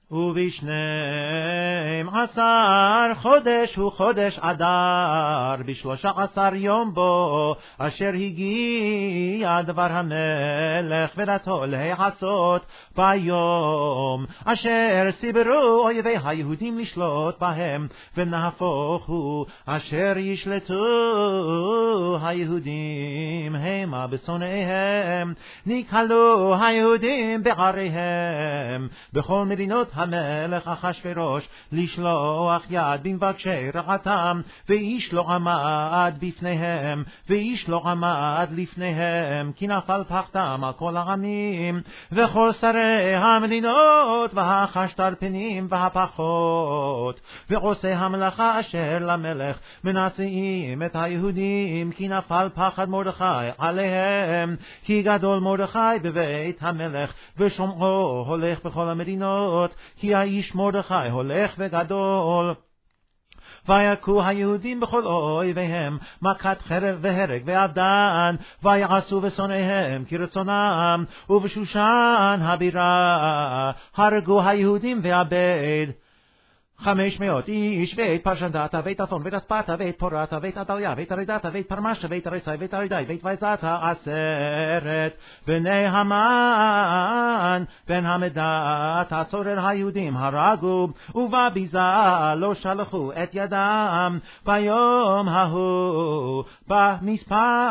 וב12 חודש הוא חודש אדר, ב13 יום בו אשר הגיע דבר המלך ורתו להעשות ביום אשר סיברו אויבי היהודים לשלוט בהם, ונהפוך הוא אשר ישלטו היהודים המה בשונאיהם, נקהלו היהודים בעריהם בכל מדינות המלך אחשוורוש לשלוח יד במבקשי רעתם, ואיש לא עמד בפניהם, ואיש לא עמד לפניהם, כי נפל פחדם על כל העמים וכל שרי המדינות והחשתרפנים והפחות, ועושי המלאכה אשר למלך מנשאים את היהודים, כי נפל פחד מרדכי עליהם, כי גדול מרדכי בבית המלך ושומעו הולך בכל המדינות, כי האיש מרדכי הולך וגדול. ויכו היהודים בכל אויביהם מכת חרב והרג ואבדן, ויעשו בשונאיהם כרצונם, ובשושן הבירה הרגו היהודים ואבד 500 איש, ואת פרשנדתה ואת אפון ואת אספתה ואת פורתה ואת עדליה ואת ארידתה ואת פרמשה ואת אריסי ואת ארידי ואת ויזתה 10 בני המן בן המדת הצורר היהודים הרגו, ובביזה לא שלחו את ידם ביום ההוא במספר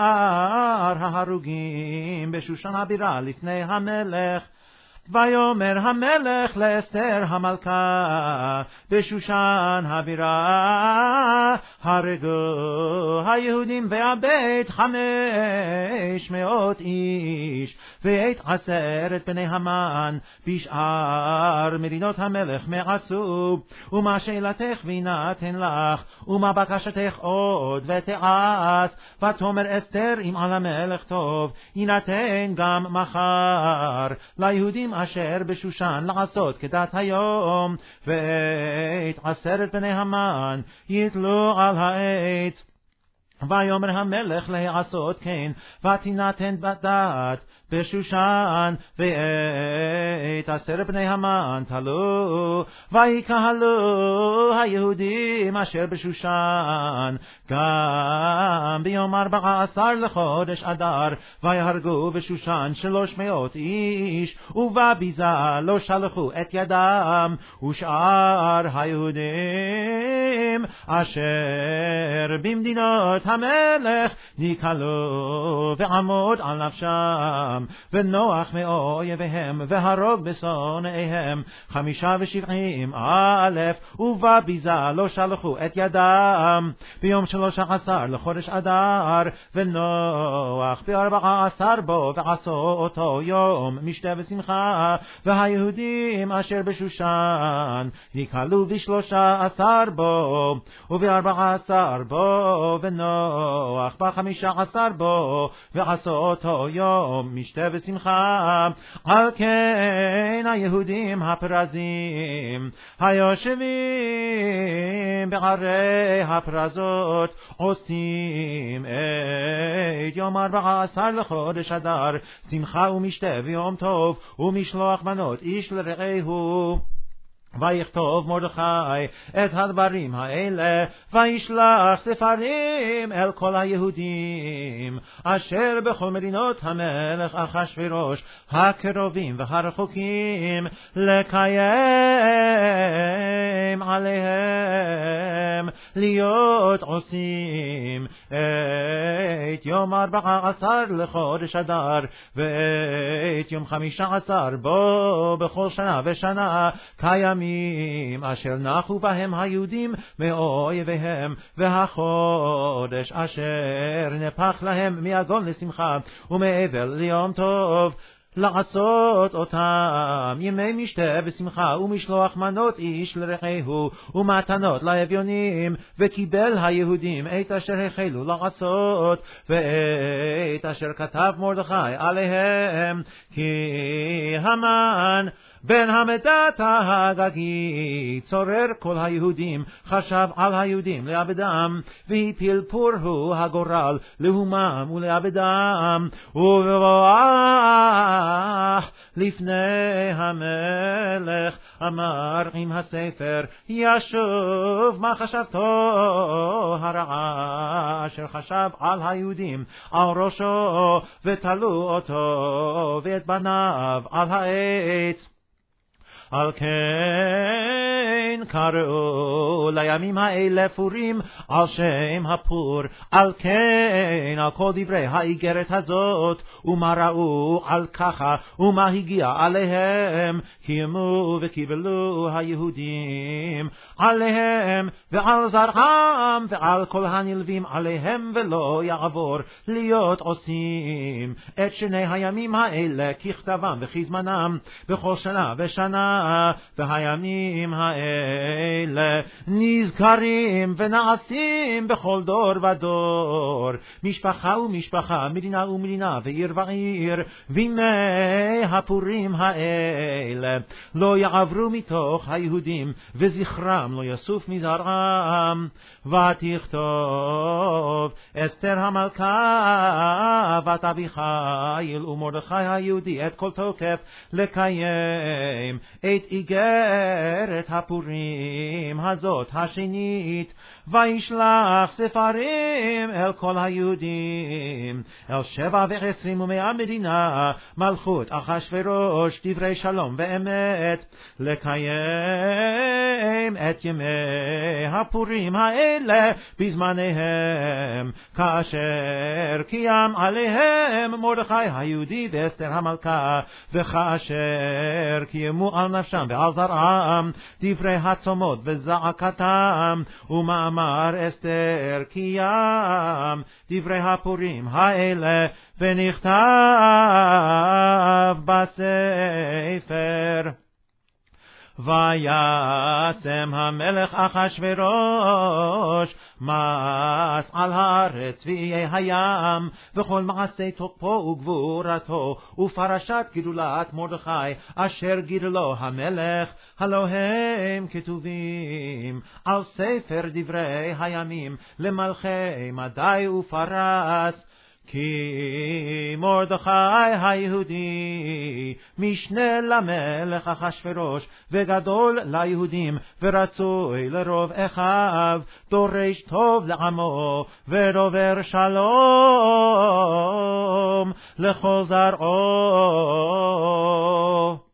ההרוגים בשושן הבירה לפני המלך. ויאמר המלך לאסתר המלכה בשושן הבירה, הרגו היהודים ואבד 500 איש, ואת 10 בני המן בשאר מדינות המלך מעשו. ומה שאלתך וינתן לך, ומה בקשתך עוד ותעש. ותאמר אסתר אם על המלך טוב, יינתן גם מחר ליהודים אשר בשושן לעשות כדת היום, ואת 10 בני המן יתלו על העץ. ויאמר המלך להעשות כן, ותינתן בת בשושן, ואת 10 בני המן תלו, ויקהלו היהודים אשר בשושן גם ביום 14 לחודש אדר, ויהרגו בשושן 300 איש, ובביזה לא שלחו את ידם. ושאר היהודים אשר במדינות המלך נקהלו ועמוד על נפשם, ונוח מאויביהם והרוג בשונאיהם 75,000, ובביזה לא שלחו את ידם. ביום 13 לחודש אדר, ונוח ב14 בו ועשו אותו יום משתה ושמחה, והיהודים אשר בשושן נקהלו ב13 בו וב14 בו, ונוח ב15 בו ועשו אותו יום משתה ושמחה. על כן היהודים הפרזים היושבים בערי הפרזות עושים את יום 14 לחודש אדר שמחה ומשתה ויום טוב, ומשלוח מנות איש לרעהו. ויכתוב מרדכי את הדברים האלה, וישלח ספרים אל כל היהודים אשר בכל מדינות המלך אחשוורוש הקרובים והרחוקים, לקיים עליהם להיות עושים את יום 14 לחודש אדר, ואת יום 15 בו בכל שנה ושנה, כימים אשר נחו בהם היהודים מאויביהם, והחודש אשר נפח להם מיגון לשמחה ומאבל ליום טוב, לעשות אותם ימי משתה ושמחה, ומשלוח מנות איש לרעהו, ומתנות לאביונים. וקיבל היהודים את אשר החלו לעשות, ואת אשר כתב מרדכי עליהם, כי המן בן המדת ההגגית, צורר כל היהודים, חשב על היהודים לאבדם, והפיל פורהו הגורל להומם ולאבדם, ובבואך לפני המלך, אמר עם הספר, ישוב מה חשבתו הרעה, אשר חשב על היהודים, על ראשו, ותלו אותו ואת בניו על העץ. על כן קראו לימים האלה פורים על שם הפור, על כן על כל דברי האיגרת הזאת, ומה ראו על ככה, ומה הגיע עליהם, קיימו וקיבלו היהודים עליהם ועל זרעם ועל כל הנלווים עליהם, ולא יעבור להיות עושים את שני הימים האלה ככתבם וכזמנם בכל שנה ושנה, והימים האלה נזכרים ונעשים בכל דור ודור, משפחה ומשפחה, מדינה ומדינה, ועיר ועיר, וימי הפורים האלה לא יעברו מתוך היהודים, וזכרם לא יסוף מזרעם. ותכתוב אסתר המלכה בת אביחיל ומרדכי היהודי את כל תוקף לקיים את איגרת הפורים הזאת השנית, וישלח ספרים אל כל היהודים, אל 27 מדינה, מלכות אחשוורוש, דברי שלום ואמת, לקיים את ימי הפורים האלה בזמניהם, כאשר קיים עליהם מרדכי היהודי ואסתר המלכה, וכאשר קיימו על נפשם ועל זרעם דברי הצומות וזעקתם, ומאמר אסתר קיים דברי הפורים האלה, ונכתב בספר. וישם המלך אחשוורוש מס על הארץ ואיי הים, וכל מעשי תוקפו וגבורתו, ופרשת גדולת מרדכי אשר גידלו המלך, הלא הם כתובים על ספר דברי הימים למלכי מדי ופרס. כי מרדכי היהודי משנה למלך אחשוורוש, וגדול ליהודים, ורצוי לרוב אחיו, דורש טוב לעמו, ודובר שלום לכל זרעו.